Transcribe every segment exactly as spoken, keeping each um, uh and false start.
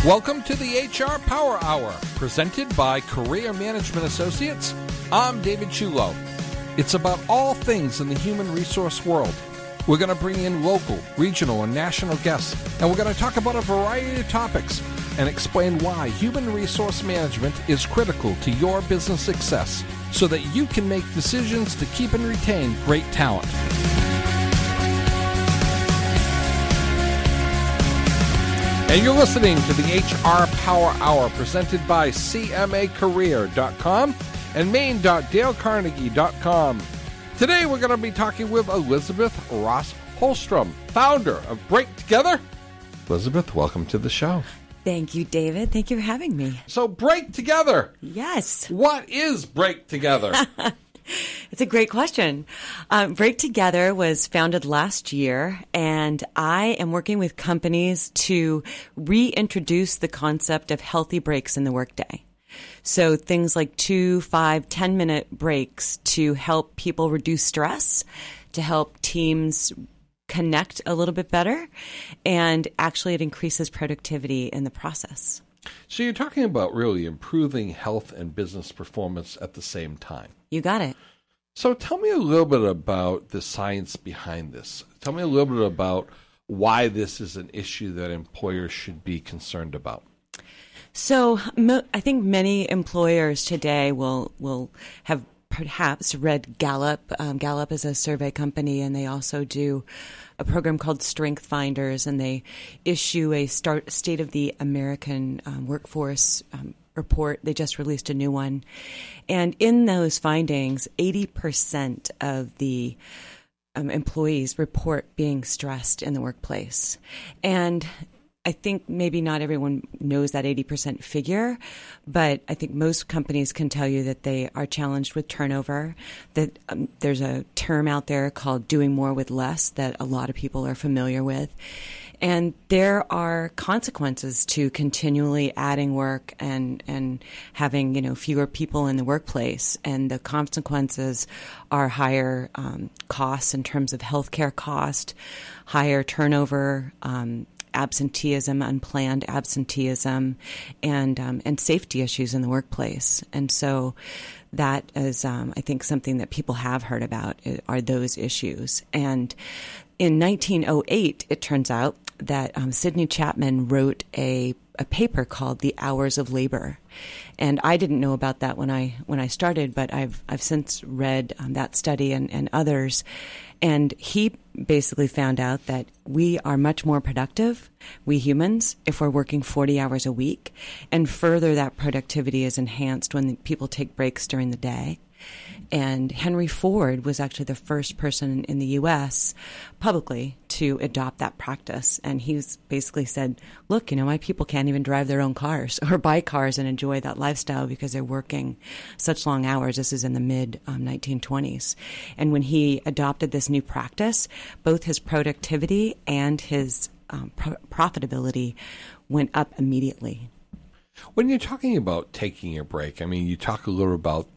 Welcome to the H R Power Hour, presented by Career Management Associates. I'm David Chulo. It's about all things in the human resource world. We're going to bring in local, regional, and national guests, and we're going to talk about a variety of topics and explain why human resource management is critical to your business success so that you can make decisions to keep and retain great talent. And you're listening to the H R Power Hour presented by C M A career dot com and maine dot dale carnegie dot com. Today we're going to be talking with Elizabeth Ross Holstrom, founder of Break Together. Elizabeth, welcome to the show. Thank you, David. Thank you for having me. So Break Together. Yes. What is Break Together? It's a great question. Um, Break Together was founded last year, and I am working with companies to reintroduce the concept of healthy breaks in the workday. So things like two, five, ten-minute breaks to help people reduce stress, to help teams connect a little bit better, and actually it increases productivity in the process. So you're talking about really improving health and business performance at the same time. You got it. So tell me a little bit about the science behind this. Tell me a little bit about why this is an issue that employers should be concerned about. So mo- I think many employers today will will have perhaps read Gallup. Um, Gallup is a survey company, and they also do a program called Strength Finders, and they issue a start, State of the American um, Workforce um, report. They just released a new one. And in those findings, eighty percent of the um, employees report being stressed in the workplace. And I think maybe not everyone knows that eighty percent figure, but I think most companies can tell you that they are challenged with turnover, that um, there's a term out there called doing more with less that a lot of people are familiar with. And there are consequences to continually adding work and, and having, you know, fewer people in the workplace. And the consequences are higher um, costs in terms of healthcare cost, higher turnover, um, absenteeism, unplanned absenteeism, and um, and safety issues in the workplace. And so that is, um, I think, something that people have heard about are those issues. And in nineteen oh eight, it turns out that um, Sidney Chapman wrote a a paper called The Hours of Labor. And I didn't know about that when I when I started, but I've I've since read um, that study and, and others. And he basically found out that we are much more productive, we humans, if we're working forty hours a week. And further, that productivity is enhanced when people take breaks during the day. And Henry Ford was actually the first person in the U S publicly to adopt that practice. And he's basically said, look, you know, my people can't even drive their own cars or buy cars and enjoy that lifestyle because they're working such long hours. This is in the mid um, nineteen twenties. And when he adopted this new practice, both his productivity and his um, pro- profitability went up immediately. When you're talking about taking a break, I mean, you talk a little about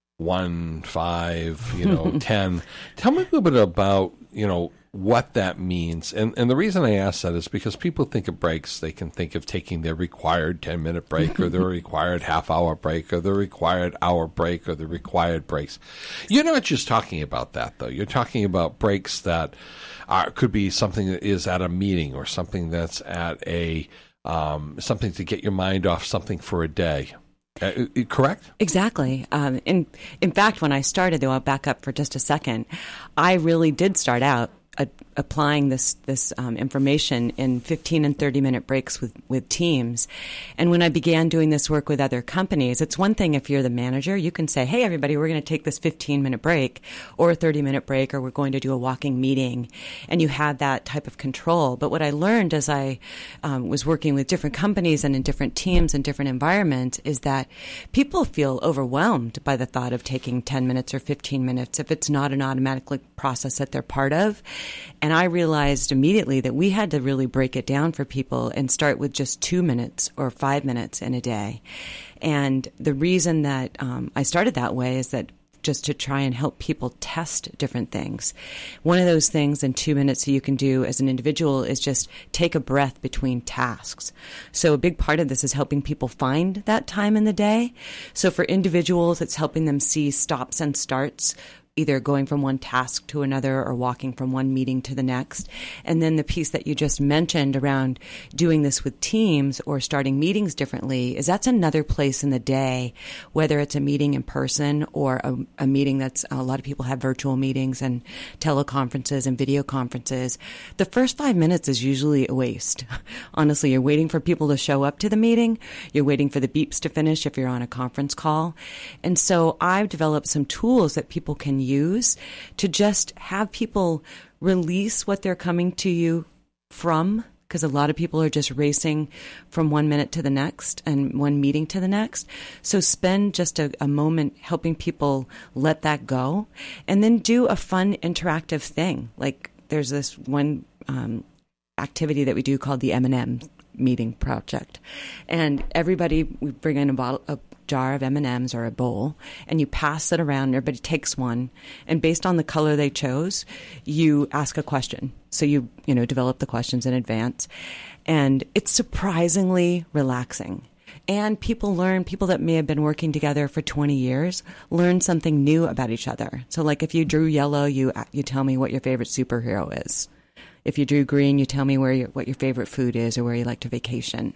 one, five, you know, ten. Tell me a little bit about, you know, what that means. And and the reason I ask that is because people think of breaks, they can think of taking their required ten-minute break or their required half-hour break or their required hour break or the required breaks. You're not just talking about that, though. You're talking about breaks that are, could be something that is at a meeting or something that's at a, um, something to get your mind off something for a day. Uh, correct? Exactly. Um, in in fact, when I started, though, I'll back up for just a second. I really did start out uh, applying this this um, information in fifteen and thirty minute breaks with, with teams. And when I began doing this work with other companies, it's one thing if you're the manager, you can say, hey, everybody, we're going to take this fifteen minute break or a thirty minute break, or we're going to do a walking meeting. And you have that type of control. But what I learned as I um, was working with different companies and in different teams and different environments is that people feel overwhelmed by the thought of taking ten minutes or fifteen minutes if it's not an automatic process that they're part of. And I realized immediately that we had to really break it down for people and start with just two minutes or five minutes in a day. And the reason that um, I started that way is that just to try and help people test different things. One of those things in two minutes that you can do as an individual is just take a breath between tasks. So a big part of this is helping people find that time in the day. So for individuals, it's helping them see stops and starts, either going from one task to another or walking from one meeting to the next. And then the piece that you just mentioned around doing this with teams or starting meetings differently is that's another place in the day, whether it's a meeting in person or a, a meeting that's, a lot of people have virtual meetings and teleconferences and video conferences. The first five minutes is usually a waste. Honestly, you're waiting for people to show up to the meeting. You're waiting for the beeps to finish if you're on a conference call. And so I've developed some tools that people can use use to just have people release what they're coming to you from, because a lot of people are just racing from one minute to the next and one meeting to the next. So spend just a, a moment helping people let that go, and then do a fun interactive thing. Like there's this one um, activity that we do called the M and M meeting project, and everybody, we bring in a bottle a jar of M and M's or a bowl, and you pass it around. Everybody takes one, and based on the color they chose, you ask a question. So you you know develop the questions in advance, and it's surprisingly relaxing. And people learn, people that may have been working together for twenty years, learn something new about each other. So like if you drew yellow, you you tell me what your favorite superhero is. If you drew green, you tell me where your, what your favorite food is or where you like to vacation.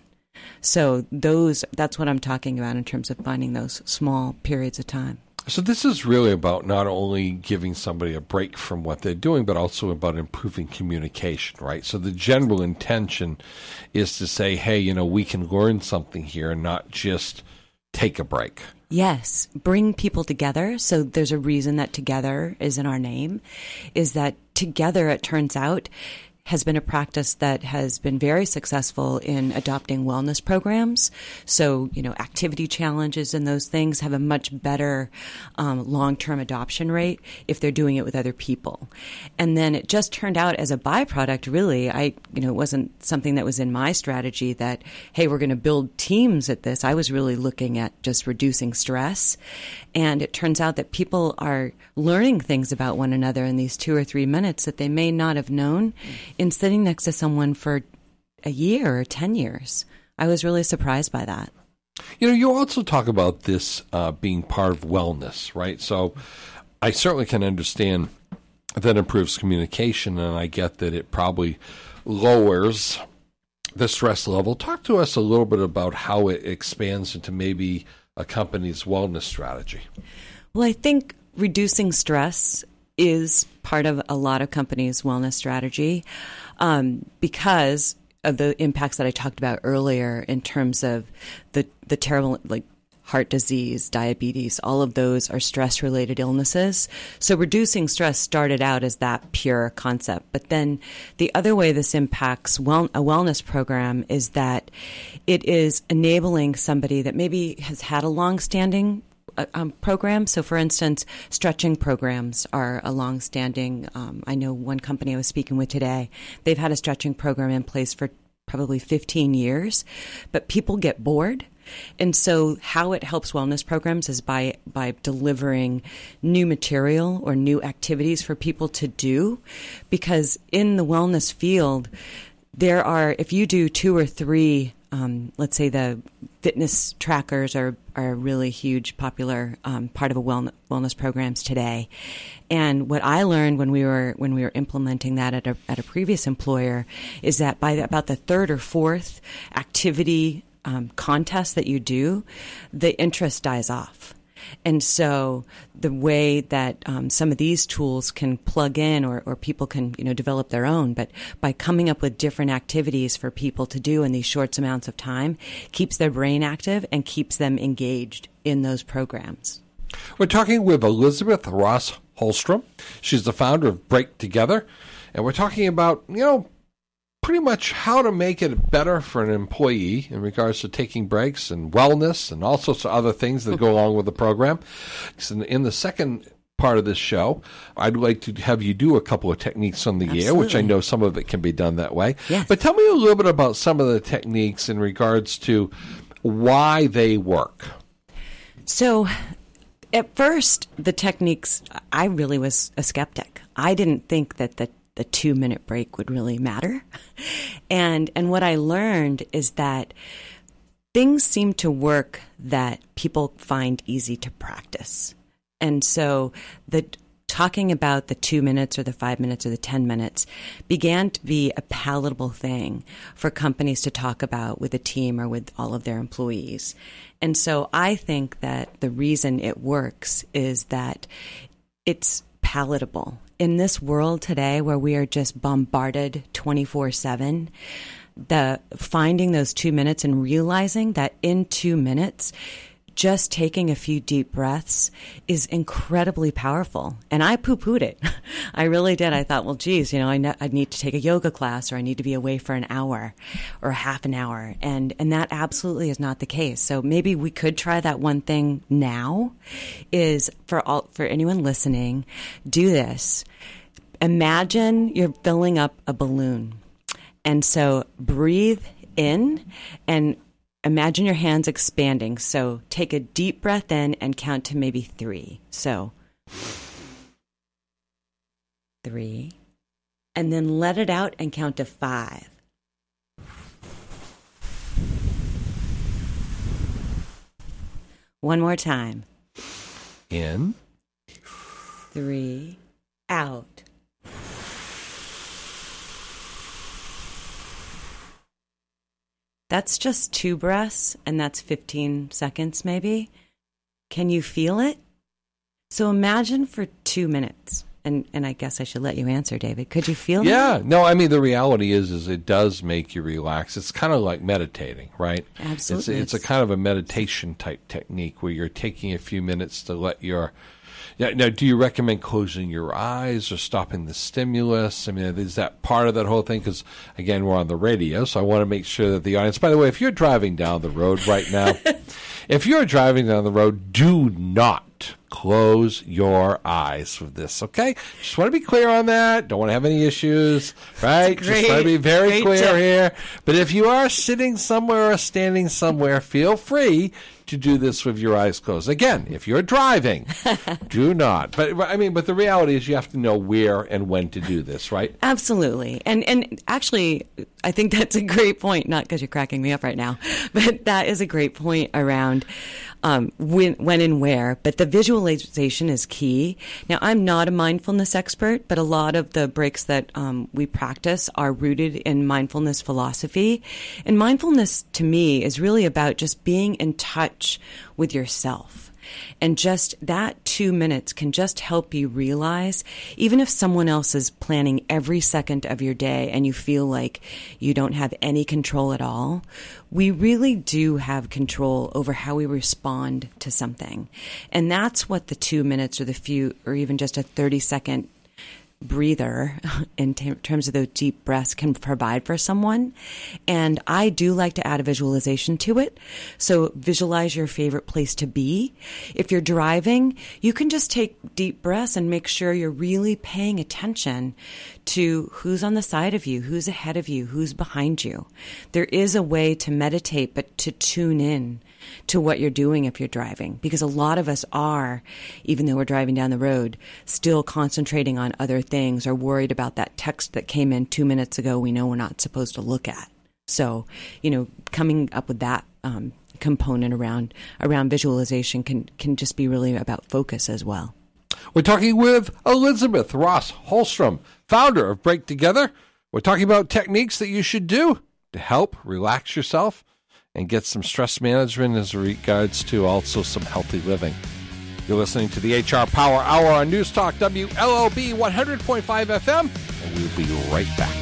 So those, that's what I'm talking about in terms of finding those small periods of time. So this is really about not only giving somebody a break from what they're doing, but also about improving communication, right? So the general intention is to say, hey, you know, we can learn something here and not just take a break. Yes, bring people together. So there's a reason that together is in our name, is that together, it turns out, has been a practice that has been very successful in adopting wellness programs. So, you know, activity challenges and those things have a much better um, long-term adoption rate if they're doing it with other people. And then it just turned out as a byproduct, really, I, you know, it wasn't something that was in my strategy that, hey, we're going to build teams at this. I was really looking at just reducing stress. And it turns out that people are learning things about one another in these two or three minutes that they may not have known in sitting next to someone for a year or ten years. I was really surprised by that. You know, you also talk about this uh, being part of wellness, right? So I certainly can understand that improves communication, and I get that it probably lowers the stress level. Talk to us a little bit about how it expands into maybe a company's wellness strategy. Well, I think reducing stress is part of a lot of companies' wellness strategy um, because of the impacts that I talked about earlier in terms of the the terrible, like, heart disease, diabetes, all of those are stress-related illnesses. So reducing stress started out as that pure concept. But then the other way this impacts well, a wellness program is that it is enabling somebody that maybe has had a long-standing um, program. So, for instance, stretching programs are a long-standing. Um, I know one company I was speaking with today, they've had a stretching program in place for probably fifteen years, but people get bored. And so how it helps wellness programs is by by delivering new material or new activities for people to do. Because in the wellness field, there are, if you do two or three, um, let's say the fitness trackers are, are a really huge, popular um, part of a wellness, wellness programs today. And what I learned when we were when we were implementing that at a, at a previous employer is that by the, about the third or fourth activity Um, contest that you do, the interest dies off. And so the way that um, some of these tools can plug in or, or people can, you know, develop their own, but by coming up with different activities for people to do in these short amounts of time, keeps their brain active and keeps them engaged in those programs. We're talking with Elizabeth Ross Holstrom. She's the founder of Break Together. And we're talking about, you know, pretty much how to make it better for an employee in regards to taking breaks and wellness and all sorts of other things that go along with the program. So in the second part of this show, I'd like to have you do a couple of techniques on the Absolutely. air, which I know some of it can be done that way. Yes. But tell me a little bit about some of the techniques in regards to why they work. So At first, the techniques, I really was a skeptic. I didn't think that the, the two-minute break would really matter. And and what I learned is that things seem to work that people find easy to practice. And so the talking about the two minutes or the five minutes or the ten minutes began to be a palatable thing for companies to talk about with a team or with all of their employees. And so I think that the reason it works is that it's palatable. In this world today where we are just bombarded twenty-four seven, the finding those two minutes and realizing that in two minutes, just taking a few deep breaths is incredibly powerful. And I poo-pooed it. I really did. I thought, well, geez, you know, I, ne- I need to take a yoga class, or I need to be away for an hour or half an hour. And, and that absolutely is not the case. So maybe we could try that one thing now is for all, for anyone listening, do this. Imagine you're filling up a balloon. And so breathe in and imagine your hands expanding. So take a deep breath in and count to maybe three. So three. And then let it out and count to five. One more time. In. Three. Out. That's just two breaths, and that's fifteen seconds maybe. Can you feel it? So imagine for two minutes, and, and I guess I should let you answer, David. Could you feel yeah, that? Yeah, no, I mean, the reality is is it does make you relax. It's kind of like meditating, right? Absolutely. It's, it's a kind of a meditation type technique where you're taking a few minutes to let your... Yeah, now, do you recommend closing your eyes or stopping the stimulus? I mean, is that part of that whole thing? Because, again, we're on the radio, so I want to make sure that the audience... By the way, if you're driving down the road right now, if you're driving down the road, do not close your eyes with this, okay? Just want to be clear on that. Don't want to have any issues, right? Great, Just want to be very clear tip. here. But if you are sitting somewhere or standing somewhere, feel free to do this with your eyes closed. Again, if you're driving, do not. But I mean, but the reality is you have to know where and when to do this, right? Absolutely. And and actually, I think that's a great point, not because you're cracking me up right now, but that is a great point around um, when, when and where. But the visualization is key. Now, I'm not a mindfulness expert, but a lot of the breaks that um, we practice are rooted in mindfulness philosophy. And mindfulness, to me, is really about just being in touch with yourself. And just that two minutes can just help you realize, even if someone else is planning every second of your day and you feel like you don't have any control at all, we really do have control over how we respond to something. And that's what the two minutes or the few, or even just a thirty second breather in t- terms of those deep breaths can provide for someone. And I do like to add a visualization to it. So visualize your favorite place to be. If you're driving, you can just take deep breaths and make sure you're really paying attention to who's on the side of you, who's ahead of you, who's behind you. There is a way to meditate, but to tune in to what you're doing if you're driving, because a lot of us are, even though we're driving down the road, still concentrating on other things or worried about that text that came in two minutes ago we know we're not supposed to look at. So, you know, coming up with that um, component around around visualization can, can just be really about focus as well. We're talking with Elizabeth Ross Holstrom, founder of Break Together. We're talking about techniques that you should do to help relax yourself and get some stress management as regards to also some healthy living. You're listening to the H R Power Hour on News Talk W L O B one hundred point five F M, and we'll be right back.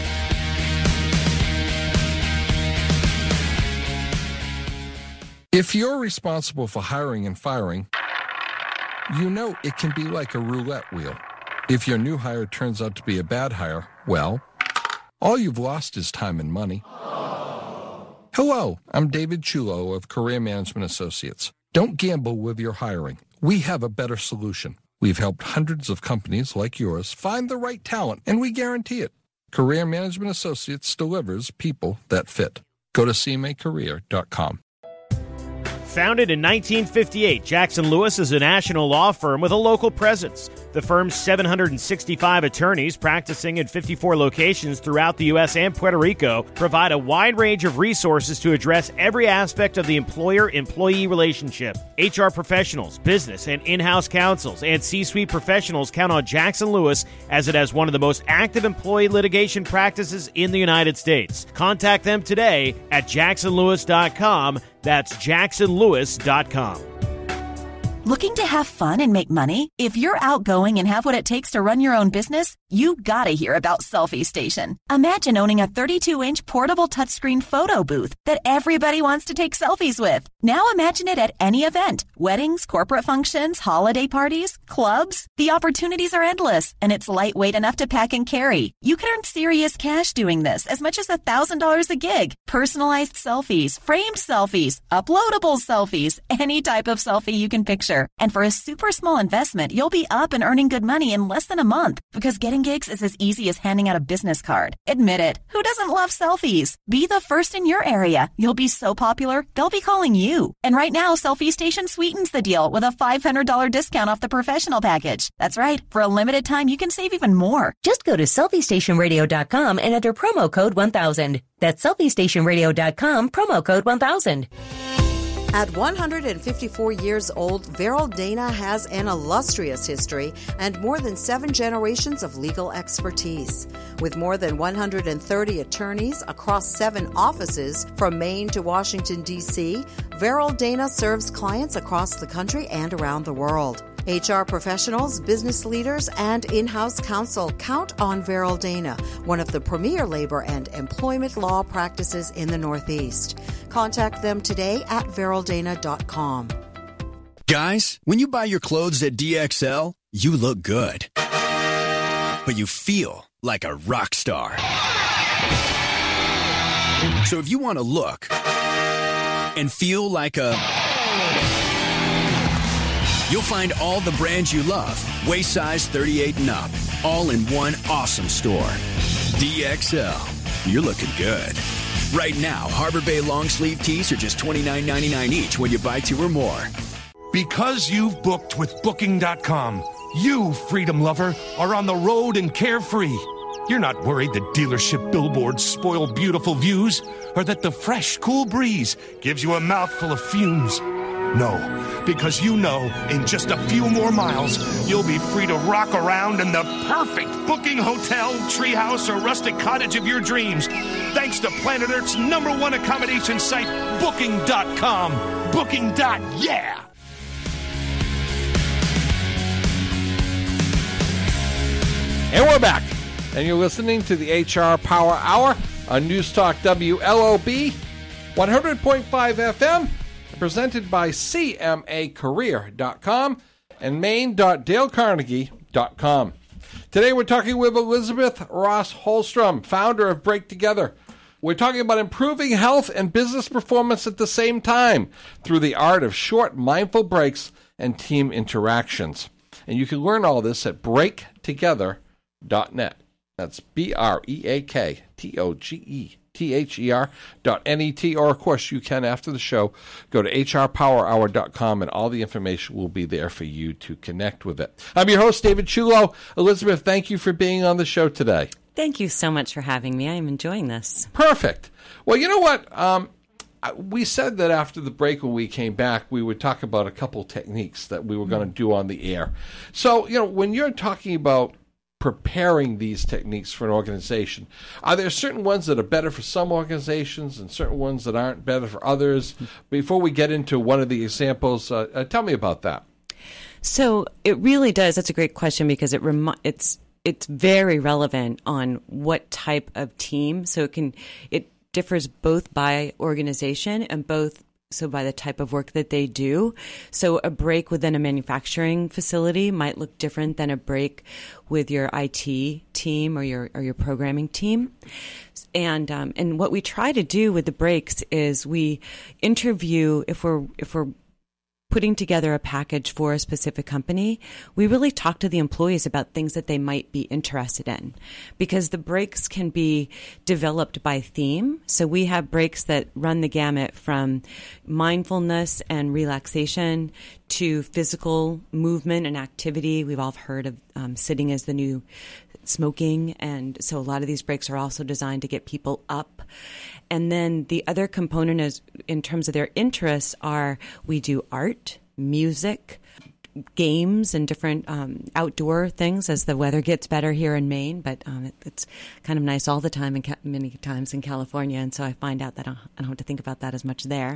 If you're responsible for hiring and firing, you know it can be like a roulette wheel. If your new hire turns out to be a bad hire, well, all you've lost is time and money. Hello, I'm David Chulo of Career Management Associates. Don't gamble with your hiring. We have a better solution. We've helped hundreds of companies like yours find the right talent, and we guarantee it. Career Management Associates delivers people that fit. Go to c m a career dot com. Founded in nineteen fifty-eight, Jackson Lewis is a national law firm with a local presence. The firm's seven hundred sixty-five attorneys practicing in fifty-four locations throughout the U S and Puerto Rico provide a wide range of resources to address every aspect of the employer-employee relationship. H R professionals, business and in-house counsels, and C-suite professionals count on Jackson Lewis as it has one of the most active employee litigation practices in the United States. Contact them today at jackson lewis dot com. That's jackson lewis dot com. Looking to have fun and make money? If you're outgoing and have what it takes to run your own business, you gotta hear about Selfie Station. Imagine owning a thirty-two inch portable touchscreen photo booth that everybody wants to take selfies with. Now imagine it at any event. Weddings, corporate functions, holiday parties, clubs. The opportunities are endless, and it's lightweight enough to pack and carry. You can earn serious cash doing this, as much as one thousand dollars a gig. Personalized selfies, framed selfies, uploadable selfies, any type of selfie you can picture. And for a super small investment, you'll be up and earning good money in less than a month, because getting gigs is as easy as handing out a business card. Admit it. Who doesn't love selfies? Be the first in your area. You'll be so popular, they'll be calling you. And right now, Selfie Station sweetens the deal with a five hundred dollars discount off the professional package. That's right. For a limited time, you can save even more. Just go to selfie station radio dot com and enter promo code one thousand. That's selfie station radio dot com, promo code one thousand. At one hundred fifty-four years old, Verrill Dana has an illustrious history and more than seven generations of legal expertise. With more than one hundred thirty attorneys across seven offices from Maine to Washington, D C, Verrill Dana serves clients across the country and around the world. H R professionals, business leaders, and in-house counsel count on Verrill Dana, one of the premier labor and employment law practices in the Northeast. Contact them today at verrill dana dot com. Guys, when you buy your clothes at D X L, you look good. But you feel like a rock star. So if you want to look and feel like a... You'll find all the brands you love, waist size thirty-eight and up, all in one awesome store. D X L. You're looking good. Right now, Harbor Bay long sleeve tees are just twenty-nine ninety-nine each when you buy two or more. Because you've booked with Booking dot com, you, freedom lover, are on the road and carefree. You're not worried that dealership billboards spoil beautiful views, or that the fresh, cool breeze gives you a mouthful of fumes. No, because you know in just a few more miles, you'll be free to rock around in the perfect booking hotel, treehouse, or rustic cottage of your dreams, thanks to Planet Earth's number one accommodation site, Booking dot com. Booking. Yeah! And we're back. And you're listening to the H R Power Hour on News Talk W L O B, one hundred point five F M. Presented by C M A career dot com and maine dot dale carnegie dot com. Today we're talking with Elizabeth Ross Holstrom, founder of Break Together. We're talking about improving health and business performance at the same time through the art of short, mindful breaks and team interactions. And you can learn all this at break together dot net. That's B R E A K T O G E T H E R dot N E T, or of course you can, after the show, go to H R power hour dot com and all the information will be there for you to connect with it. I'm your host, David Chulo. Elizabeth, thank you for being on the show today. Thank you so much for having me. I'm enjoying this. Perfect. Well, you know what? Um, we said that after the break when we came back, we would talk about a couple techniques that we were going to do on the air. So, you know, when you're talking about preparing these techniques for an organization, are there certain ones that are better for some organizations and certain ones that aren't better for others? Before we get into one of the examples, uh, uh, tell me about that. So it really does. That's a great question, because it remi- it's it's very relevant on what type of team. So it can it differs both by organization and both so by the type of work that they do. So a break within a manufacturing facility might look different than a break with your I T team or your or your programming team. And um, and what we try to do with the breaks is we interview, if we're if we're putting together a package for a specific company, we really talk to the employees about things that they might be interested in, because the breaks can be developed by theme. So we have breaks that run the gamut from mindfulness and relaxation to physical movement and activity. We've all heard of um, sitting as the new smoking, and so a lot of these breaks are also designed to get people up. And then the other component is, in terms of their interests, are we do art, music, games, and different um, outdoor things as the weather gets better here in Maine. But um, it, it's kind of nice all the time, and ca- many times in California, and so I find out that I don't, I don't have to think about that as much there.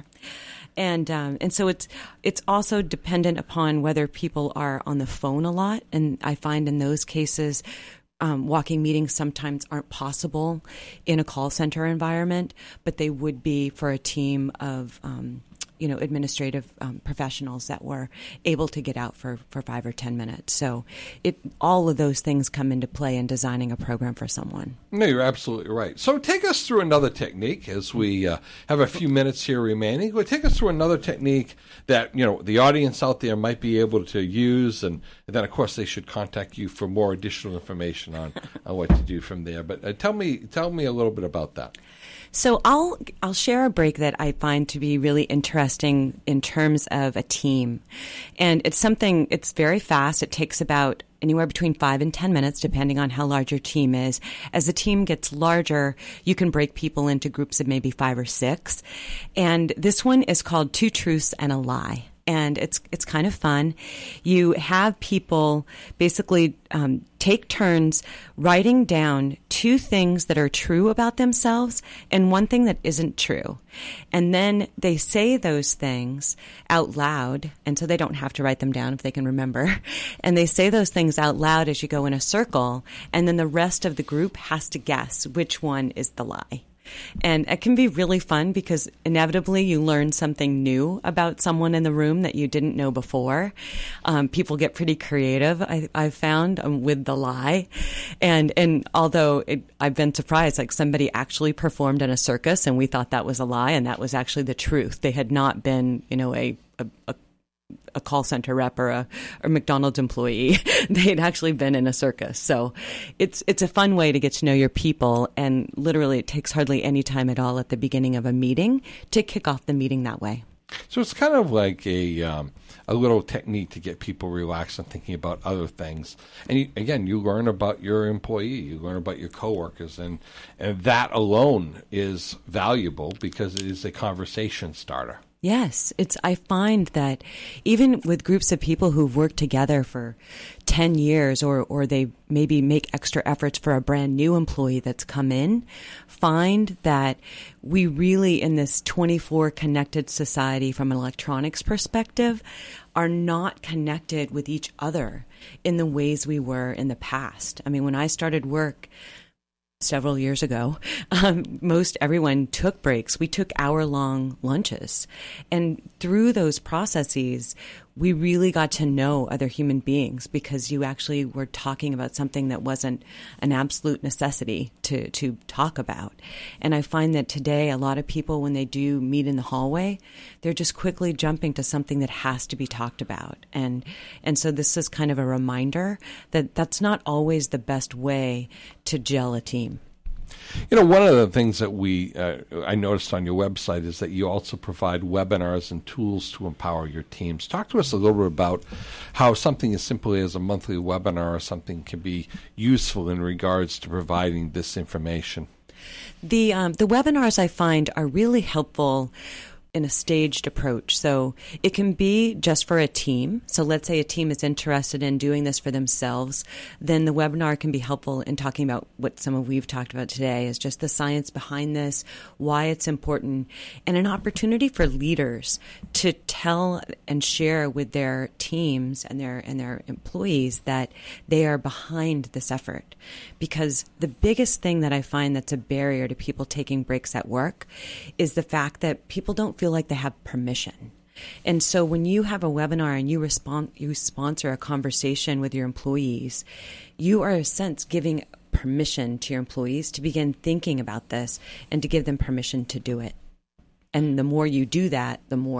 And um, and so it's it's also dependent upon whether people are on the phone a lot, and I find in those cases, Um, walking meetings sometimes aren't possible in a call center environment, but they would be for a team of, um, you know, administrative um, professionals that were able to get out for, for five or ten minutes. So it all of those things come into play in designing a program for someone. No, you're absolutely right. So take us through another technique as we uh, have a few minutes here remaining. Well, take us through another technique that, you know, the audience out there might be able to use, and, and then, of course, they should contact you for more additional information on, on what to do from there. But uh, tell me, tell me a little bit about that. So I'll I'll share a break that I find to be really interesting in terms of a team. And it's something, it's very fast. It takes about anywhere between five and ten minutes, depending on how large your team is. As the team gets larger, you can break people into groups of maybe five or six. And this one is called Two Truths and a Lie. And it's it's kind of fun. You have people basically um, take turns writing down two things that are true about themselves and one thing that isn't true. And then they say those things out loud, and so they don't have to write them down if they can remember. And they say those things out loud as you go in a circle, and then the rest of the group has to guess which one is the lie. And it can be really fun because inevitably you learn something new about someone in the room that you didn't know before. Um, people get pretty creative, I, I've found, um, with the lie. And and although it, I've been surprised, like somebody actually performed in a circus and we thought that was a lie, and that was actually the truth. They had not been, you know, a, a, a a call center rep or a or McDonald's employee. They had actually been in a circus. So it's it's a fun way to get to know your people, and literally it takes hardly any time at all at the beginning of a meeting to kick off the meeting that way. So it's kind of like a um, a little technique to get people relaxed and thinking about other things. And you, again, you learn about your employee, you learn about your coworkers, and and that alone is valuable because it is a conversation starter. Yes, it's. I find that even with groups of people who've worked together for ten years, or, or they maybe make extra efforts for a brand new employee that's come in, find that we really, in this twenty-four connected society from an electronics perspective, are not connected with each other in the ways we were in the past. I mean, when I started work several years ago, um, most everyone took breaks. We took hour-long lunches. And through those processes, we really got to know other human beings because you actually were talking about something that wasn't an absolute necessity to, to talk about. And I find that today, a lot of people, when they do meet in the hallway, they're just quickly jumping to something that has to be talked about. And, and so this is kind of a reminder that that's not always the best way to gel a team. You know, one of the things that we uh, I noticed on your website is that you also provide webinars and tools to empower your teams. Talk to us a little bit about how something as simply as a monthly webinar or something can be useful in regards to providing this information. The um, the webinars I find are really helpful in a staged approach. So it can be just for a team. So let's say a team is interested in doing this for themselves, then the webinar can be helpful in talking about what some of we've talked about today is just the science behind this, why it's important, and an opportunity for leaders to tell and share with their teams and their and their employees that they are behind this effort. Because the biggest thing that I find that's a barrier to people taking breaks at work is the fact that people don't feel like they have permission. And so when you have a webinar and you respond, you sponsor a conversation with your employees, you are in a sense giving permission to your employees to begin thinking about this and to give them permission to do it. And the more you do that, the more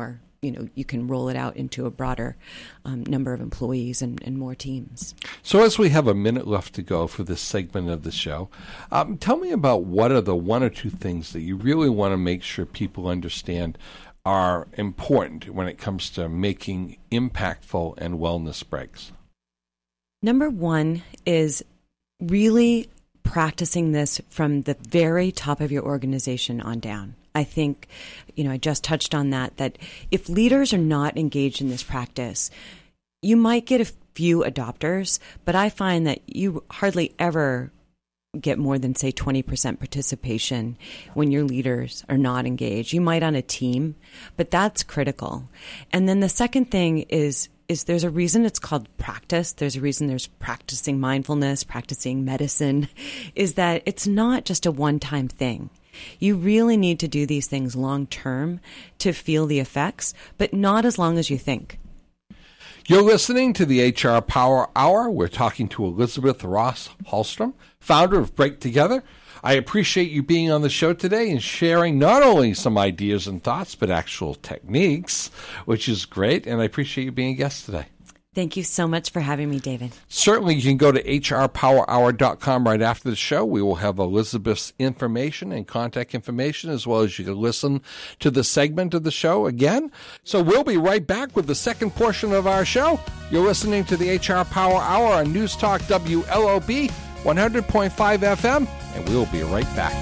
you know, you can roll it out into a broader um, number of employees and, and more teams. So as we have a minute left to go for this segment of the show, um, tell me about what are the one or two things that you really want to make sure people understand are important when it comes to making impactful and wellness breaks. Number one is really practicing this from the very top of your organization on down. I think, you know, I just touched on that, that if leaders are not engaged in this practice, you might get a few adopters, but I find that you hardly ever get more than, say, twenty percent participation when your leaders are not engaged. You might on a team, but that's critical. And then the second thing is is there's a reason it's called practice. There's a reason there's practicing mindfulness, practicing medicine, is that it's not just a one-time thing. You really need to do these things long term to feel the effects, but not as long as you think. You're listening to the H R Power Hour. We're talking to Elizabeth Ross Hallstrom, founder of Break Together. I appreciate you being on the show today and sharing not only some ideas and thoughts, but actual techniques, which is great. And I appreciate you being a guest today. Thank you so much for having me, David. Certainly, you can go to H R power hour dot com right after the show. We will have Elizabeth's information and contact information, as well as you can listen to the segment of the show again. So we'll be right back with the second portion of our show. You're listening to the H R Power Hour on News Talk W L O B one hundred point five F M, and we'll be right back.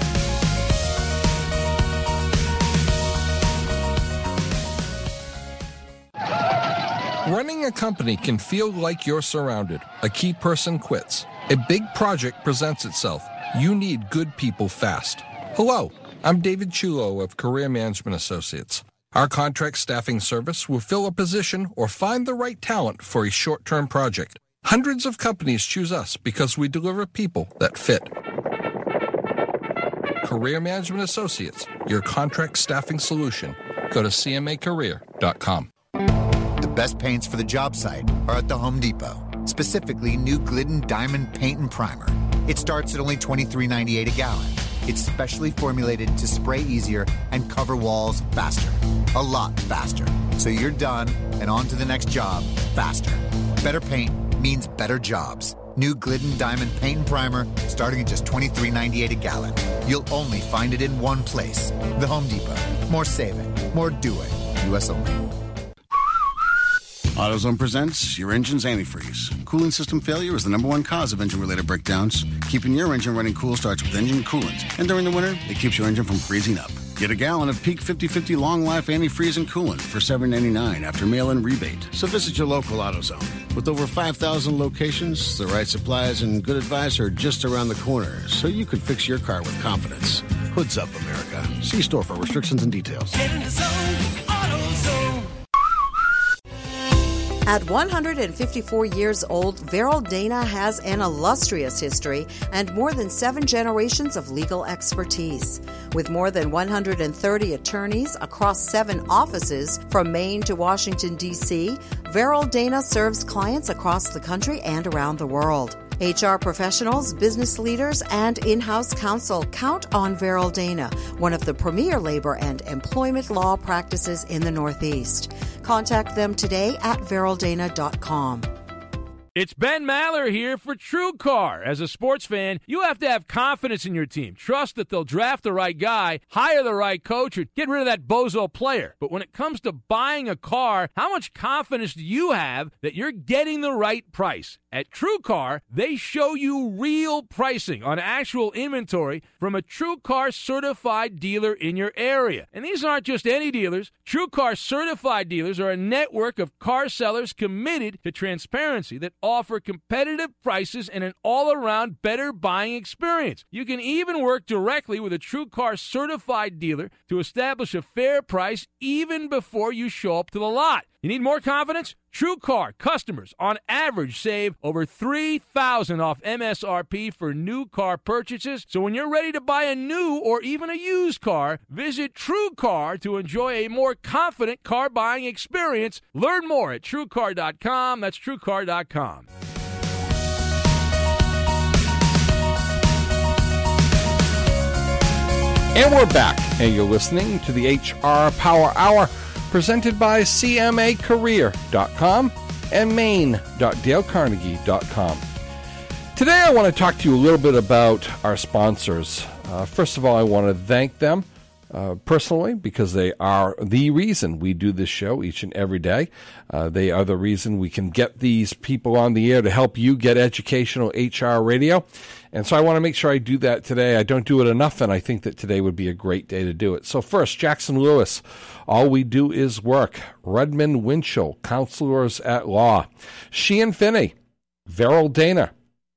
Running a company can feel like you're surrounded. A key person quits. A big project presents itself. You need good people fast. Hello, I'm David Chulo of Career Management Associates. Our contract staffing service will fill a position or find the right talent for a short-term project. Hundreds of companies choose us because we deliver people that fit. Career Management Associates, your contract staffing solution. Go to C M A career dot com. The best paints for the job site are at the Home Depot, specifically new Glidden Diamond Paint and Primer. It starts at only twenty-three ninety-eight a gallon. It's specially formulated to spray easier and cover walls faster. A lot faster. So you're done and on to the next job faster. Better paint means better jobs. New Glidden Diamond Paint and Primer starting at just twenty-three ninety-eight a gallon. You'll only find it in one place. The Home Depot. More saving, more doing. U S only. AutoZone presents your engine's antifreeze. Cooling system failure is the number one cause of engine-related breakdowns. Keeping your engine running cool starts with engine coolant, and during the winter, it keeps your engine from freezing up. Get a gallon of Peak fifty fifty Long Life Antifreeze and Coolant for seven ninety-nine after mail-in rebate. So visit your local AutoZone. With over five thousand locations, the right supplies and good advice are just around the corner, so you can fix your car with confidence. Hoods up, America. See store for restrictions and details. Get in the zone, AutoZone. At one hundred fifty-four years old, Verrill Dana has an illustrious history and more than seven generations of legal expertise. With more than one hundred thirty attorneys across seven offices from Maine to Washington, D C, Verrill Dana serves clients across the country and around the world. H R professionals, business leaders, and in-house counsel count on Verrill Dana, one of the premier labor and employment law practices in the Northeast. Contact them today at verrill dana dot com. It's Ben Maller here for TrueCar. As a sports fan, you have to have confidence in your team. Trust that they'll draft the right guy, hire the right coach, or get rid of that bozo player. But when it comes to buying a car, how much confidence do you have that you're getting the right price? At TrueCar, they show you real pricing on actual inventory from a TrueCar certified dealer in your area. And these aren't just any dealers. TrueCar certified dealers are a network of car sellers committed to transparency that offer competitive prices and an all-around better buying experience. You can even work directly with a TrueCar certified dealer to establish a fair price even before you show up to the lot. You need more confidence? TrueCar customers on average save over three thousand dollars off M S R P for new car purchases. So when you're ready to buy a new or even a used car, visit TrueCar to enjoy a more confident car buying experience. Learn more at true car dot com. That's true car dot com. And we're back, and you're listening to the H R Power Hour, presented by C M A career dot com and maine dot dale carnegie dot com. Today I want to talk to you a little bit about our sponsors. Uh, first of all, I want to thank them uh, personally because they are the reason we do this show each and every day. Uh, they are the reason we can get these people on the air to help you get educational H R radio. And so I want to make sure I do that today. I don't do it enough, and I think that today would be a great day to do it. So first, Jackson Lewis. All we do is work. Redmond Winchell, counselors at law. Sheehan Finney, Verrill Dana.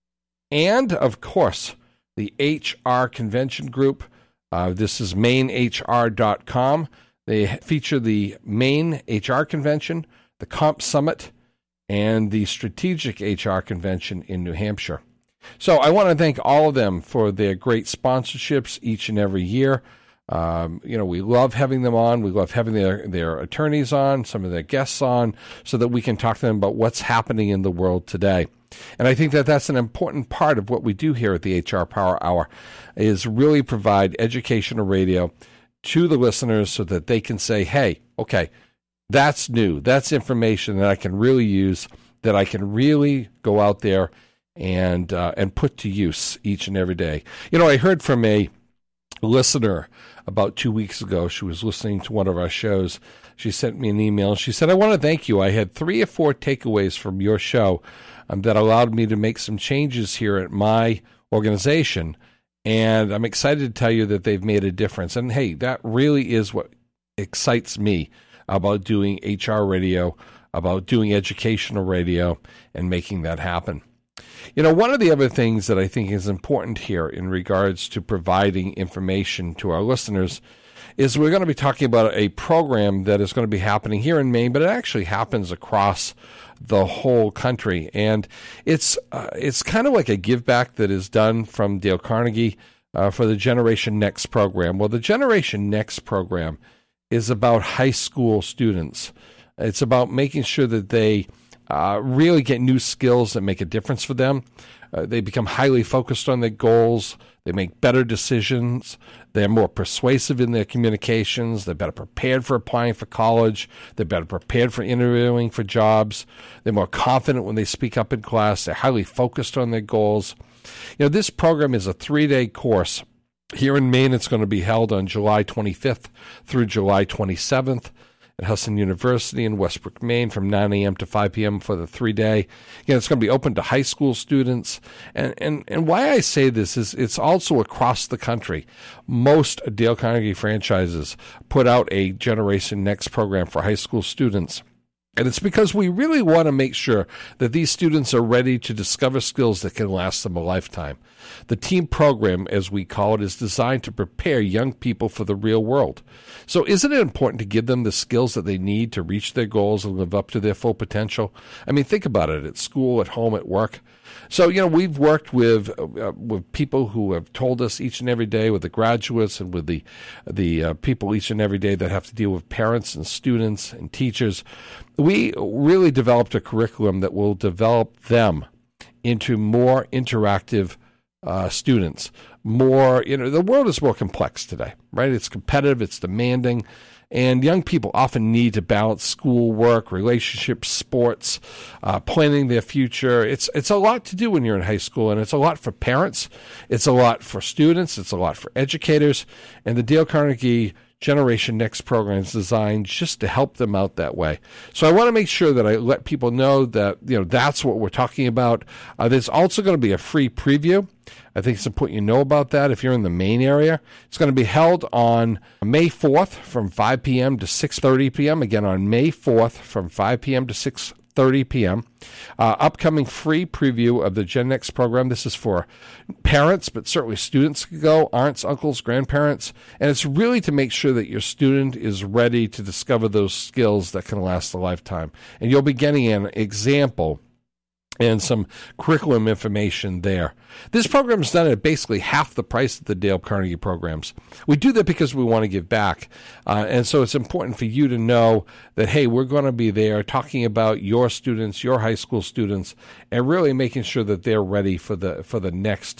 And, of course, the H R Convention Group. Uh, this is maine h r dot com. They feature the Maine H R Convention, the Comp Summit, and the Strategic H R Convention in New Hampshire. So I want to thank all of them for their great sponsorships each and every year. Um, you know, we love having them on. We love having their, their attorneys on, some of their guests on, so that we can talk to them about what's happening in the world today. And I think that that's an important part of what we do here at the H R Power Hour, is really provide educational radio to the listeners so that they can say, hey, okay, that's new. That's information that I can really use, that I can really go out there and uh, and put to use each and every day. You know, I heard from a listener about two weeks ago. She was listening to one of our shows. She sent me an email. She said, I want to thank you. I had three or four takeaways from your show um, that allowed me to make some changes here at my organization. And I'm excited to tell you that they've made a difference. And hey, that really is what excites me about doing H R radio, about doing educational radio, and making that happen. You know, one of the other things that I think is important here in regards to providing information to our listeners is we're going to be talking about a program that is going to be happening here in Maine, but it actually happens across the whole country. And it's uh, it's kind of like a give back that is done from Dale Carnegie uh, for the Generation Next program. Well, the Generation Next program is about high school students. It's about making sure that they Uh, really get new skills that make a difference for them. Uh, they become highly focused on their goals. They make better decisions. They're more persuasive in their communications. They're better prepared for applying for college. They're better prepared for interviewing for jobs. They're more confident when they speak up in class. They're highly focused on their goals. You know, this program is a three-day course. Here in Maine, it's going to be held on July twenty-fifth through July twenty-seventh. At Hudson University in Westbrook, Maine, from nine a.m. to five p.m. for the three-day. Again, it's going to be open to high school students. And, and, and why I say this is it's also across the country. Most Dale Carnegie franchises put out a Generation Next program for high school students. And it's because we really want to make sure that these students are ready to discover skills that can last them a lifetime. The team program, as we call it, is designed to prepare young people for the real world. So isn't it important to give them the skills that they need to reach their goals and live up to their full potential? I mean, think about it, at school, at home, at work. So, you know, we've worked with uh, with people who have told us each and every day, with the graduates and with the the uh, people each and every day that have to deal with parents and students and teachers. We really developed a curriculum that will develop them into more interactive uh, students. More, you know, the world is more complex today, right? It's competitive, it's demanding. And young people often need to balance school, work, relationships, sports, uh, planning their future. It's it's a lot to do when you're in high school, and it's a lot for parents. It's a lot for students. It's a lot for educators. And the Dale Carnegie Generation Next program is designed just to help them out that way. So I want to make sure that I let people know that, you know, that's what we're talking about. Uh, there's also going to be a free preview. I think it's important you know about that if you're in the Maine area. It's going to be held on May fourth from five p.m. to six thirty p.m. Again, on May fourth from five p.m. to six thirty p.m. Uh, upcoming free preview of the Gen Next program. This is for parents, but certainly students can go, aunts, uncles, grandparents. And it's really to make sure that your student is ready to discover those skills that can last a lifetime. And you'll be getting an example and some curriculum information there. This program is done at basically half the price of the Dale Carnegie programs. We do that because we want to give back. Uh, and so it's important for you to know that, hey, we're going to be there talking about your students, your high school students, and really making sure that they're ready for the for the next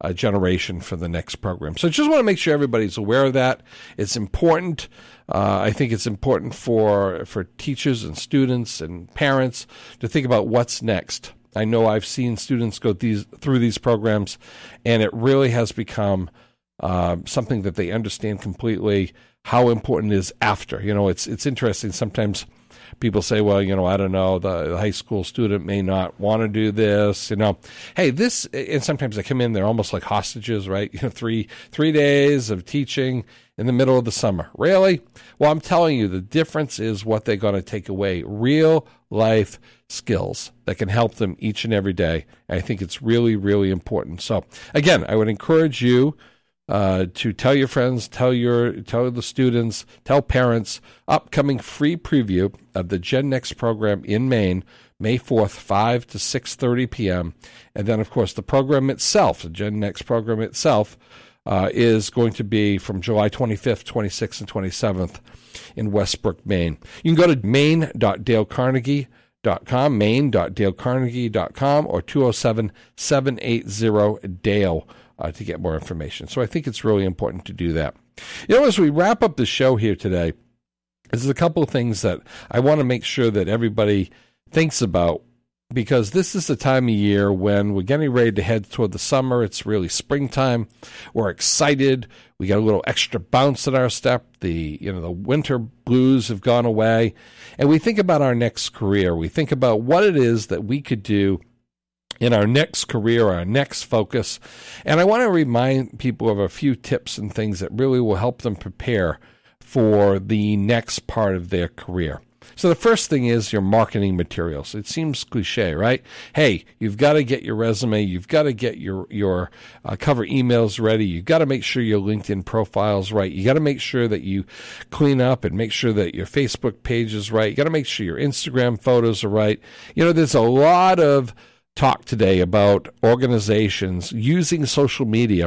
uh, generation for the next program. So I just want to make sure everybody's aware of that. It's important. Uh, I think it's important for for teachers and students and parents to think about what's next. I know I've seen students go these through these programs, and it really has become uh, something that they understand completely how important it is after. You know, it's it's interesting. Sometimes people say, well, you know, I don't know, the, the high school student may not want to do this, you know. Hey, this, and sometimes they come in, they're almost like hostages, right? You know, three three days of teaching in the middle of the summer. Really? Well, I'm telling you, the difference is what they're going to take away. Real life skills that can help them each and every day. I think it's really, really important. So, again, I would encourage you uh, to tell your friends, tell your, tell the students, tell parents, upcoming free preview of the Gen Next program in Maine, May fourth, five to six thirty p.m. And then, of course, the program itself, the Gen Next program itself, uh, is going to be from July twenty-fifth, twenty-sixth, and twenty-seventh in Westbrook, Maine. You can go to maine dot dale carnegie dot com, maine dot dale carnegie dot com, or two oh seven, seven eight zero, DALE uh, to get more information. So I think it's really important to do that. You know, as we wrap up the show here today, there's a couple of things that I want to make sure that everybody thinks about, because this is the time of year when we're getting ready to head toward the summer. It's really springtime. We're excited. We got a little extra bounce in our step. The, you know, the winter blues have gone away. And we think about our next career. We think about what it is that we could do in our next career, our next focus. And I want to remind people of a few tips and things that really will help them prepare for the next part of their career. So the first thing is your marketing materials. It seems cliche, right? Hey, you've got to get your resume. You've got to get your your uh, cover emails ready. You've got to make sure your LinkedIn profile's right. You got to make sure that you clean up and make sure that your Facebook page is right. You got to make sure your Instagram photos are right. You know, there's a lot of talk today about organizations using social media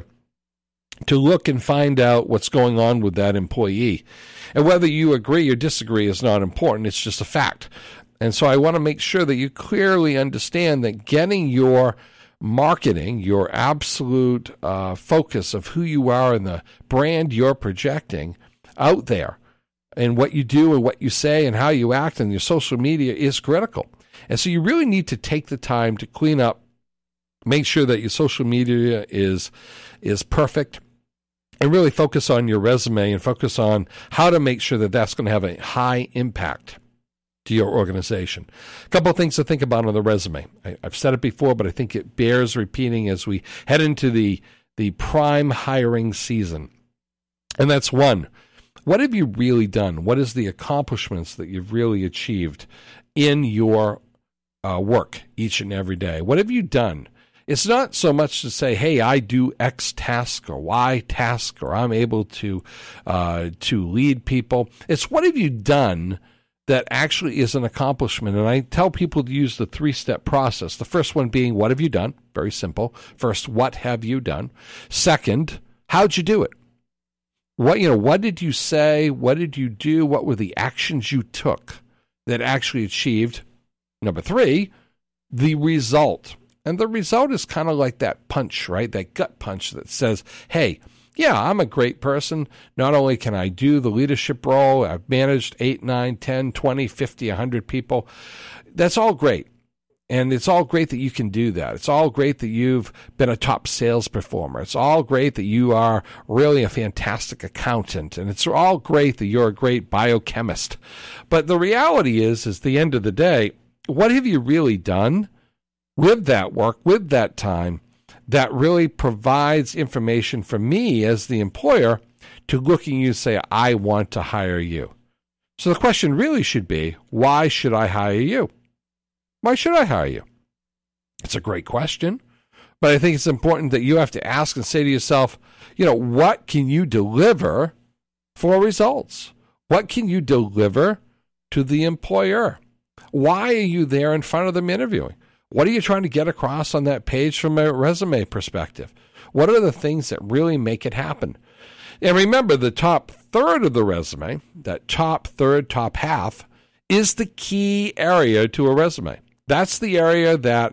to look and find out what's going on with that employee. And whether you agree or disagree is not important. It's just a fact. And so I want to make sure that you clearly understand that getting your marketing, your absolute uh, focus of who you are and the brand you're projecting out there, and what you do and what you say and how you act in your social media is critical. And so you really need to take the time to clean up, make sure that your social media is is perfect, and really focus on your resume and focus on how to make sure that that's going to have a high impact to your organization. A couple of things to think about on the resume. I, I've said it before, but I think it bears repeating as we head into the, the prime hiring season. And that's one, what have you really done? What is the accomplishments that you've really achieved in your uh, work each and every day? What have you done? It's not so much to say, hey, I do X task or Y task, or I'm able to uh, to lead people. It's what have you done that actually is an accomplishment. And I tell people to use the three-step process. The first one being, what have you done? Very simple. First, what have you done? Second, how'd you do it? What, you know, what did you say? What did you do? What were the actions you took that actually achieved? Number three, the result. And the result is kind of like that punch, right? That gut punch that says, hey, yeah, I'm a great person. Not only can I do the leadership role, I've managed eight, nine, ten, twenty, fifty, one hundred people. That's all great. And it's all great that you can do that. It's all great that you've been a top sales performer. It's all great that you are really a fantastic accountant. And it's all great that you're a great biochemist. But the reality is, is the end of the day, what have you really done with that work, with that time, that really provides information for me as the employer to look at you and say, I want to hire you. So the question really should be, why should I hire you? Why should I hire you? It's a great question, but I think it's important that you have to ask and say to yourself, you know, what can you deliver for results? What can you deliver to the employer? Why are you there in front of them interviewing? What are you trying to get across on that page from a resume perspective? What are the things that really make it happen? And remember, the top third of the resume, that top third, top half, is the key area to a resume. That's the area that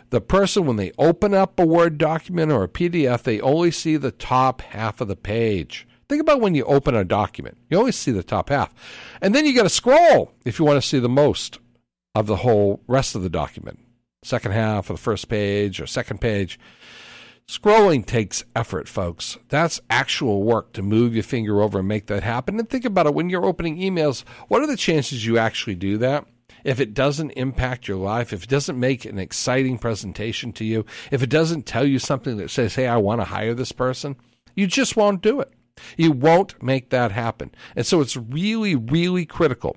The person, when they open up a Word document or a P D F, they only see the top half of the page. Think about when you open a document. You always see the top half. And then you got to scroll if you want to see the most of the whole rest of the document. Second half of the first page or second page. Scrolling takes effort, folks. That's actual work to move your finger over and make that happen. And think about it. When you're opening emails, what are the chances you actually do that? If it doesn't impact your life, if it doesn't make an exciting presentation to you, if it doesn't tell you something that says, hey, I want to hire this person, you just won't do it. You won't make that happen. And so it's really, really critical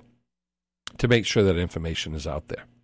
to make sure that information is out there.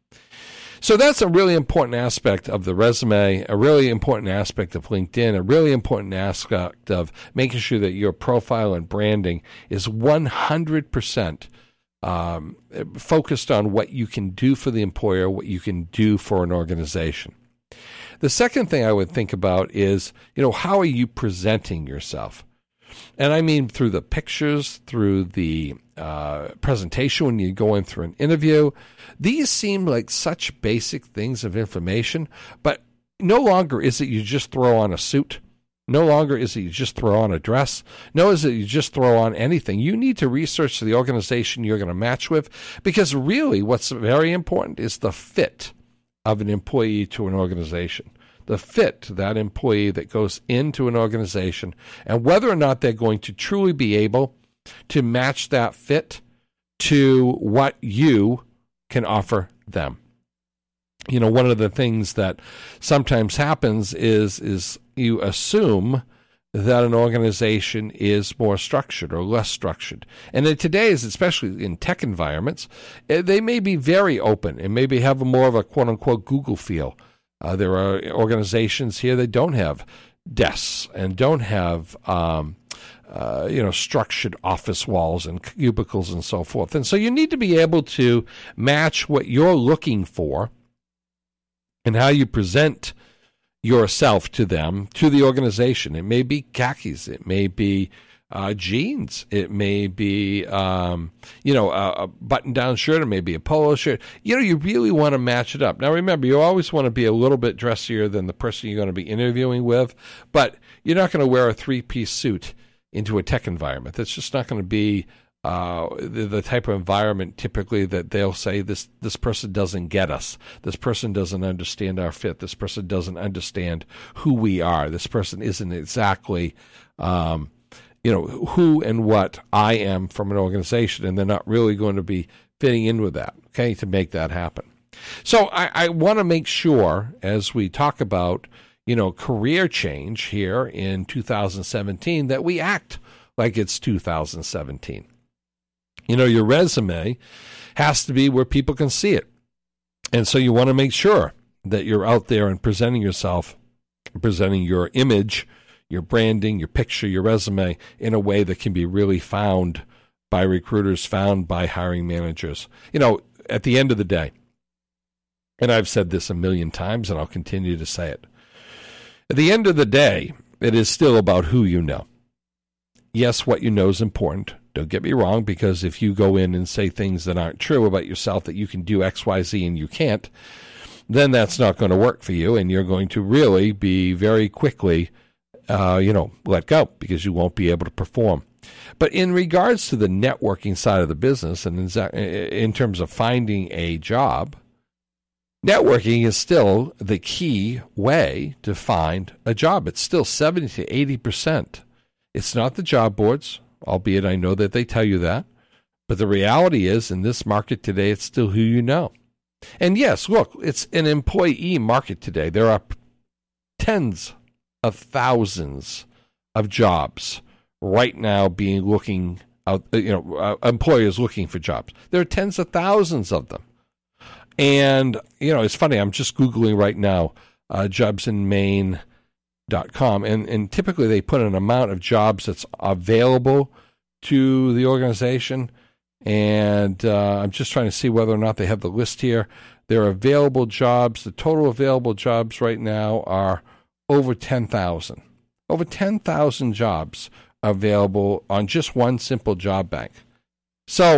So that's a really important aspect of the resume, a really important aspect of LinkedIn, a really important aspect of making sure that your profile and branding is one hundred percent um, focused on what you can do for the employer, what you can do for an organization. The second thing I would think about is, you know, how are you presenting yourself? And I mean through the pictures, through the uh, presentation when you go in through an interview. These seem like such basic things of information, but no longer is it you just throw on a suit. No longer is it you just throw on a dress. No, is it you just throw on anything. You need to research the organization you're going to match with, because really what's very important is the fit of an employee to an organization. The fit to that employee that goes into an organization, and whether or not they're going to truly be able to match that fit to what you can offer them. You know, one of the things that sometimes happens is is you assume that an organization is more structured or less structured. And in today's, especially in tech environments, they may be very open and maybe have a more of a quote-unquote Google feel. Uh, there are organizations here that don't have desks and don't have, um, uh, you know, structured office walls and cubicles and so forth. And so you need to be able to match what you're looking for and how you present yourself to them, to the organization. It may be khakis. It may be Uh, jeans. It may be, um, you know, a, a button-down shirt. It may be a polo shirt. You know, you really want to match it up. Now, remember, you always want to be a little bit dressier than the person you're going to be interviewing with, but you're not going to wear a three-piece suit into a tech environment. That's just not going to be uh, the, the type of environment typically that they'll say, this, this person doesn't get us. This person doesn't understand our fit. This person doesn't understand who we are. This person isn't exactly... Um, you know, who and what I am from an organization, and they're not really going to be fitting in with that, okay, to make that happen. So I, I want to make sure, as we talk about, you know, career change here in two thousand seventeen, that we act like it's two thousand seventeen. You know, your resume has to be where people can see it. And so you want to make sure that you're out there and presenting yourself, presenting your image, your branding, your picture, your resume in a way that can be really found by recruiters, found by hiring managers. You know, at the end of the day, and I've said this a million times and I'll continue to say it, at the end of the day, it is still about who you know. Yes, what you know is important. Don't get me wrong, because if you go in and say things that aren't true about yourself, that you can do X, Y, Z and you can't, then that's not going to work for you, and you're going to really be very quickly Uh, you know, let go, because you won't be able to perform. But in regards to the networking side of the business, and in, in terms of finding a job, networking is still the key way to find a job. It's still seventy to eighty percent. It's not the job boards, albeit I know that they tell you that. But the reality is, in this market today, it's still who you know. And yes, look, it's an employee market today. There are tens of thousands of jobs right now being looking out, you know, uh, employers looking for jobs. There are tens of thousands of them. And, you know, it's funny, I'm just Googling right now, uh, jobs in maine dot com, and, and typically they put an amount of jobs that's available to the organization, and uh, I'm just trying to see whether or not they have the list here. There are available jobs. The total available jobs right now are over ten thousand. Over ten thousand jobs available on just one simple job bank. So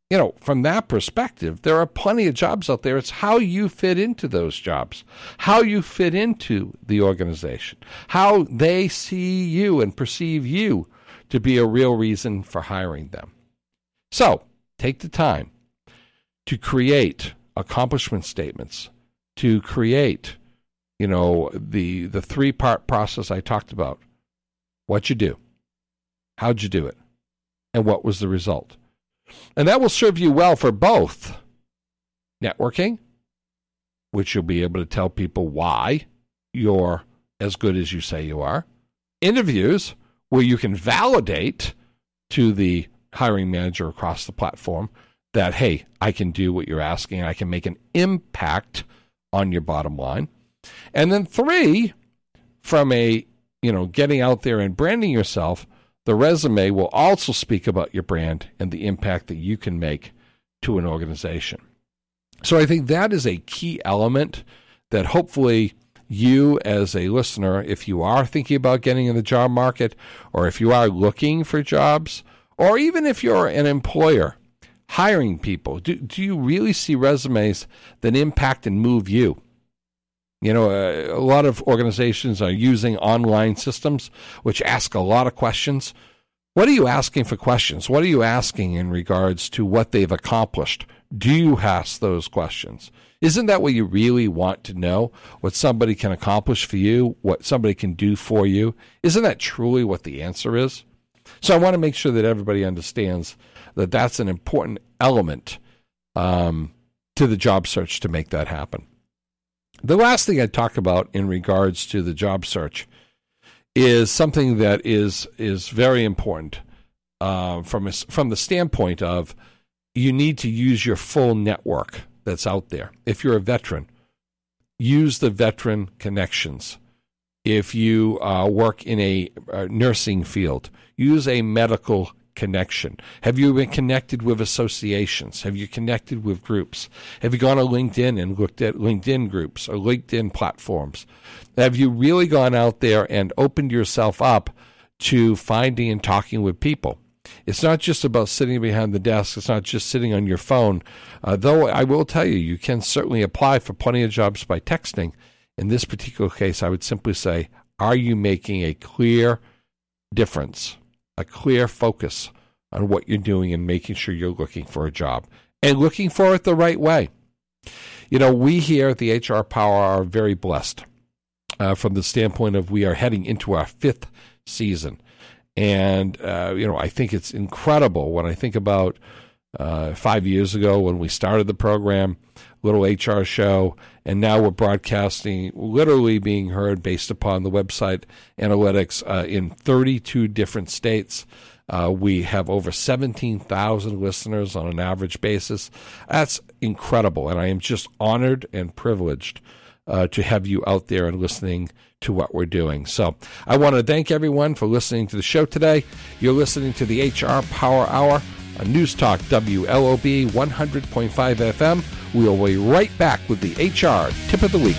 you know, from that perspective, there are plenty of jobs out there. It's how you fit into those jobs, how you fit into the organization, how they see you and perceive you to be a real reason for hiring them. So take the time to create accomplishment statements, to create, you know, the the three-part process I talked about. What you do, how'd you do it, and what was the result? And that will serve you well for both networking, which you'll be able to tell people why you're as good as you say you are, interviews, where you can validate to the hiring manager across the platform that, hey, I can do what you're asking, I can make an impact on your bottom line. And then three, from a, you know, getting out there and branding yourself, the resume will also speak about your brand and the impact that you can make to an organization. So I think that is a key element that hopefully you as a listener, if you are thinking about getting in the job market, or if you are looking for jobs, or even if you're an employer hiring people, do, do you really see resumes that impact and move you? You know, a, a lot of organizations are using online systems, which ask a lot of questions. What are you asking for questions? What are you asking in regards to what they've accomplished? Do you ask those questions? Isn't that what you really want to know? What somebody can accomplish for you? What somebody can do for you? Isn't that truly what the answer is? So I want to make sure that everybody understands that that's an important element um, to the job search to make that happen. The last thing I'd talk about in regards to the job search is something that is is very important uh, from a, from the standpoint of you need to use your full network that's out there. If you're a veteran, use the veteran connections. If you uh, work in a, a nursing field, use a medical connection. Have you been connected with associations? Have you connected with groups? Have you gone to LinkedIn and looked at LinkedIn groups or LinkedIn platforms? Have you really gone out there and opened yourself up to finding and talking with people? It's not just about sitting behind the desk. It's not just sitting on your phone. Uh, though I will tell you, you can certainly apply for plenty of jobs by texting. In this particular case, I would simply say, are you making a clear difference, a clear focus on what you're doing and making sure you're looking for a job and looking for it the right way? You know, we here at the H R Power are very blessed uh, from the standpoint of we are heading into our fifth season. And, uh, you know, I think it's incredible when I think about uh, five years ago when we started the program, little H R show, and now we're broadcasting, literally being heard based upon the website analytics uh, in thirty-two different states. Uh, we have over seventeen thousand listeners on an average basis. That's incredible, and I am just honored and privileged uh, to have you out there and listening to what we're doing. So I want to thank everyone for listening to the show today. You're listening to the H R Power Hour on News Talk W L O B one hundred point five F M. We'll be right back with the H R Tip of the Week.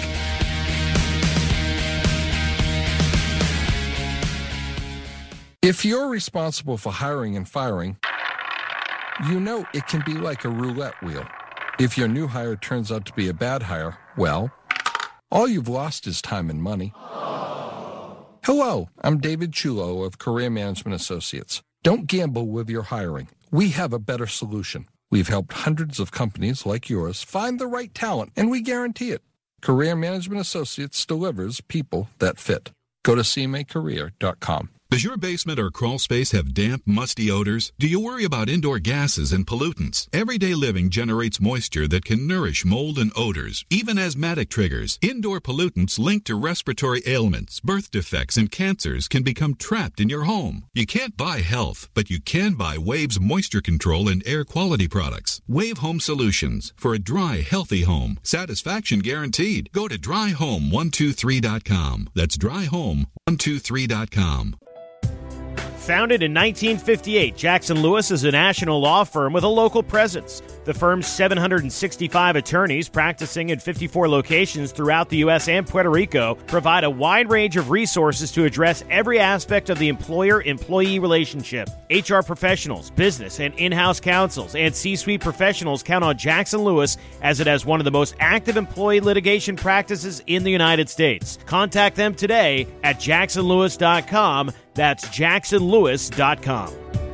If you're responsible for hiring and firing, you know it can be like a roulette wheel. If your new hire turns out to be a bad hire, well, all you've lost is time and money. Hello, I'm David Chulo of Career Management Associates. Don't gamble with your hiring. We have a better solution. We've helped hundreds of companies like yours find the right talent, and we guarantee it. Career Management Associates delivers people that fit. Go to C M A career dot com. Does your basement or crawl space have damp, musty odors? Do you worry about indoor gases and pollutants? Everyday living generates moisture that can nourish mold and odors, even asthmatic triggers. Indoor pollutants linked to respiratory ailments, birth defects, and cancers can become trapped in your home. You can't buy health, but you can buy Wave's moisture control and air quality products. Wave Home Solutions for a dry, healthy home. Satisfaction guaranteed. Go to dry home one two three dot com. That's dry home one two three dot com. Founded in nineteen fifty-eight, Jackson Lewis is a national law firm with a local presence. The firm's seven hundred sixty-five attorneys practicing in fifty-four locations throughout the U S and Puerto Rico provide a wide range of resources to address every aspect of the employer-employee relationship. H R professionals, business and in-house counsels, and C-suite professionals count on Jackson Lewis as it has one of the most active employee litigation practices in the United States. Contact them today at jackson lewis dot com. That's jackson lewis dot com.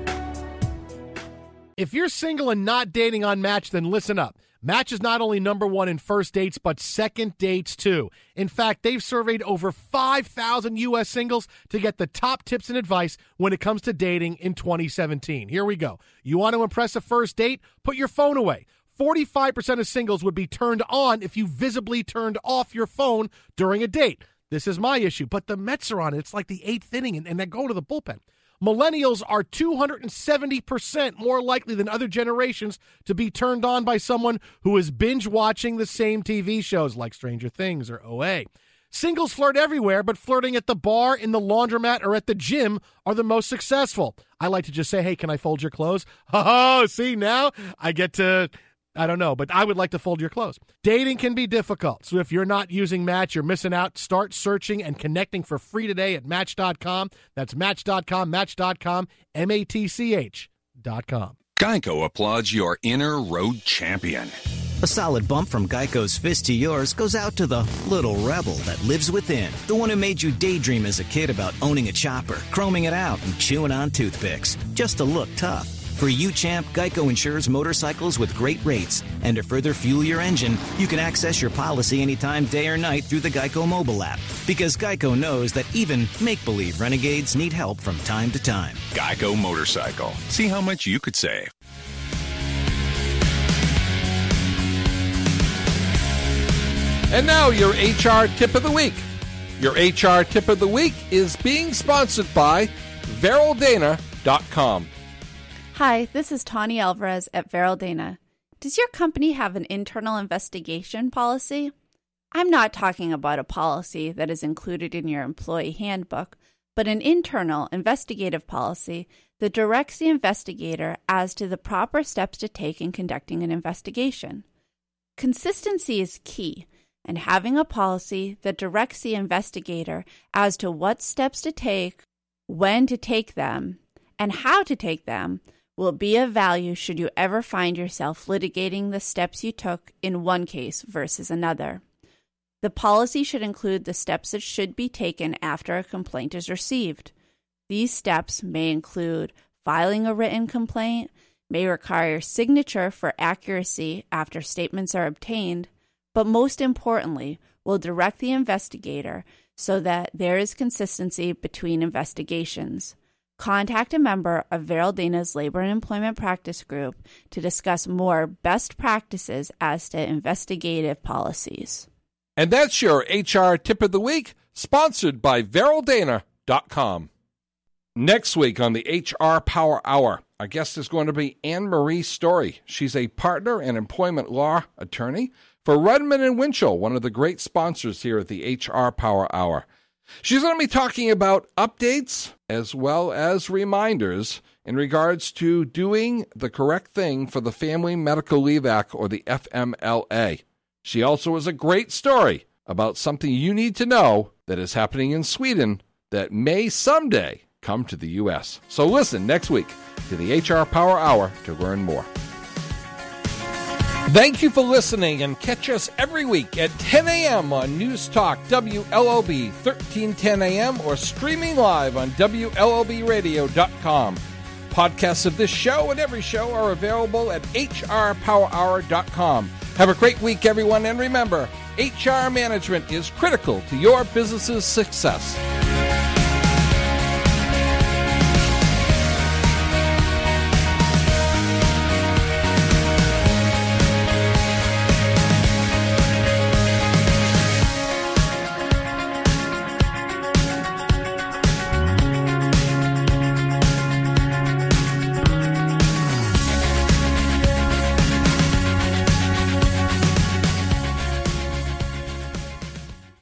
If you're single and not dating on Match, then listen up. Match is not only number one in first dates, but second dates, too. In fact, they've surveyed over five thousand U S singles to get the top tips and advice when it comes to dating in twenty seventeen. Here we go. You want to impress a first date? Put your phone away. forty-five percent of singles would be turned on if you visibly turned off your phone during a date. This is my issue, but the Mets are on it. It's like the eighth inning, and, and they're going to the bullpen. Millennials are two hundred seventy percent more likely than other generations to be turned on by someone who is binge-watching the same T V shows like Stranger Things or O A. Singles flirt everywhere, but flirting at the bar, in the laundromat, or at the gym are the most successful. I like to just say, hey, can I fold your clothes? Oh, see, now I get to... I don't know, but I would like to fold your clothes. Dating can be difficult, so if you're not using Match, you're missing out. Start searching and connecting for free today at match dot com. That's match dot com, match dot com, M A T C H dot com. Geico applauds your inner road champion. A solid bump from Geico's fist to yours goes out to the little rebel that lives within. The one who made you daydream as a kid about owning a chopper, chroming it out, and chewing on toothpicks, just to look tough. For you, champ, Geico insures motorcycles with great rates. And to further fuel your engine, you can access your policy anytime, day or night through the Geico mobile app. Because Geico knows that even make-believe renegades need help from time to time. Geico Motorcycle. See how much you could save. And now your H R Tip of the Week. Your H R Tip of the Week is being sponsored by Veryl Dana dot com. Hi, this is Tawny Alvarez at Veryl Dana. Does your company have an internal investigation policy? I'm not talking about a policy that is included in your employee handbook, but an internal investigative policy that directs the investigator as to the proper steps to take in conducting an investigation. Consistency is key, and having a policy that directs the investigator as to what steps to take, when to take them, and how to take them will be of value should you ever find yourself litigating the steps you took in one case versus another. The policy should include the steps that should be taken after a complaint is received. These steps may include filing a written complaint, may require signature for accuracy after statements are obtained, but most importantly, will direct the investigator so that there is consistency between investigations. Contact a member of Veryl Dana's Labor and Employment Practice Group to discuss more best practices as to investigative policies. And that's your H R Tip of the Week, sponsored by Veryl Dana dot com. Next week on the H R Power Hour, our guest is going to be Anne Marie Story. She's a partner and employment law attorney for Rudman and Winchell, one of the great sponsors here at the H R Power Hour. She's going to be talking about updates as well as reminders in regards to doing the correct thing for the Family Medical Leave Act, or the F M L A. She also has a great story about something you need to know that is happening in Sweden that may someday come to the U S. So listen next week to the H R Power Hour to learn more. Thank you for listening, and catch us every week at ten a.m. on News Talk W L O B thirteen ten a.m. or streaming live on W L O B radio dot com. Podcasts of this show and every show are available at H R power hour dot com. Have a great week, everyone, and remember, H R management is critical to your business's success.